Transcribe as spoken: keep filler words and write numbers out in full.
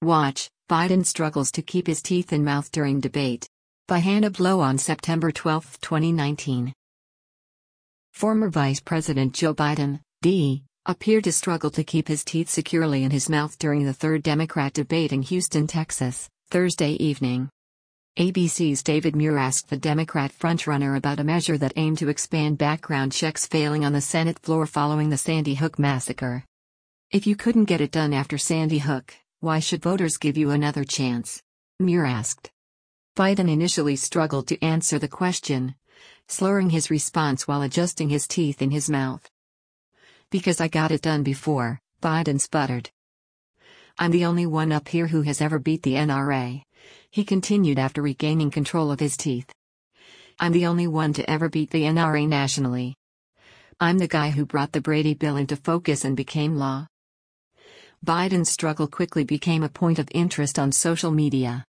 Watch, Biden struggles to keep his teeth in mouth during debate. By Hannah Blow on September twelfth, twenty nineteen. Former Vice President Joe Biden, D, appeared to struggle to keep his teeth securely in his mouth during the third Democrat debate in Houston, Texas, Thursday evening. A B C's David Muir asked the Democrat frontrunner about a measure that aimed to expand background checks failing on the Senate floor following the Sandy Hook massacre. If you couldn't get it done after Sandy Hook, why should voters give you another chance? Muir asked. Biden initially struggled to answer the question, slurring his response while adjusting his teeth in his mouth. Because I got it done before, Biden sputtered. I'm the only one up here who has ever beat the N R A, he continued after regaining control of his teeth. I'm the only one to ever beat the N R A nationally. I'm the guy who brought the Brady Bill into focus and became law. Biden's struggle quickly became a point of interest on social media.